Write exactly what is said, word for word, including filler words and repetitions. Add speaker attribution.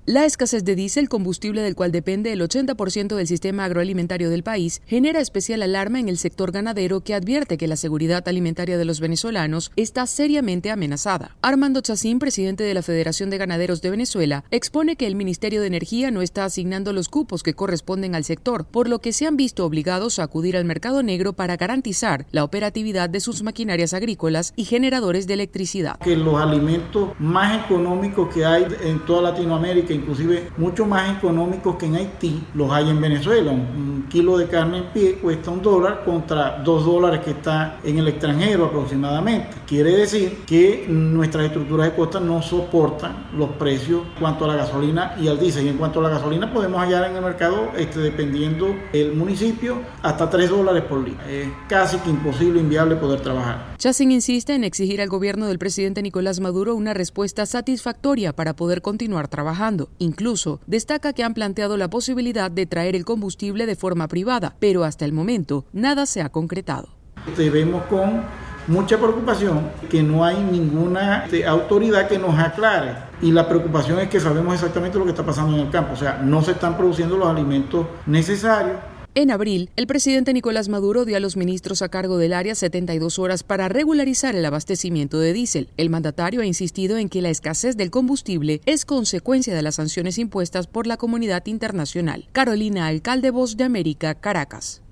Speaker 1: La escasez de diésel, combustible del cual depende el ochenta por ciento del sistema agroalimentario del país, genera especial alarma en el sector ganadero, que advierte que la seguridad alimentaria de los venezolanos está seriamente amenazada. Armando Chacín, presidente de la Federación de Ganaderos de Venezuela, expone que el Ministerio de Energía no está asignando los cupos que corresponden al sector, por lo que se han visto obligados a acudir al mercado negro para garantizar la operatividad de sus maquinarias agrícolas y generadores de electricidad.
Speaker 2: Que los alimentos más económicos que hay en toda Latinoamérica, inclusive mucho más económicos que en Haití, los hay en Venezuela. Un kilo de carne en pie cuesta un dólar contra dos dólares que está en el extranjero aproximadamente. Quiere decir que nuestras estructuras de costa no soportan los precios en cuanto a la gasolina y al diésel. Y en cuanto a la gasolina, podemos hallar en el mercado, este, dependiendo del municipio, hasta tres dólares por litro. Es casi que imposible, inviable poder trabajar.
Speaker 1: Chacín insiste en exigir al gobierno del presidente Nicolás Maduro una respuesta satisfactoria para poder continuar trabajando. Incluso destaca que han planteado la posibilidad de traer el combustible de forma privada, pero hasta el momento nada se ha concretado.
Speaker 2: Vemos con mucha preocupación que no hay ninguna autoridad que nos aclare, y la preocupación es que sabemos exactamente lo que está pasando en el campo, o sea, no se están produciendo los alimentos necesarios.
Speaker 1: En abril, el presidente Nicolás Maduro dio a los ministros a cargo del área setenta y dos horas para regularizar el abastecimiento de diésel. El mandatario ha insistido en que la escasez del combustible es consecuencia de las sanciones impuestas por la comunidad internacional. Carolina Alcalde, Voz de América, Caracas.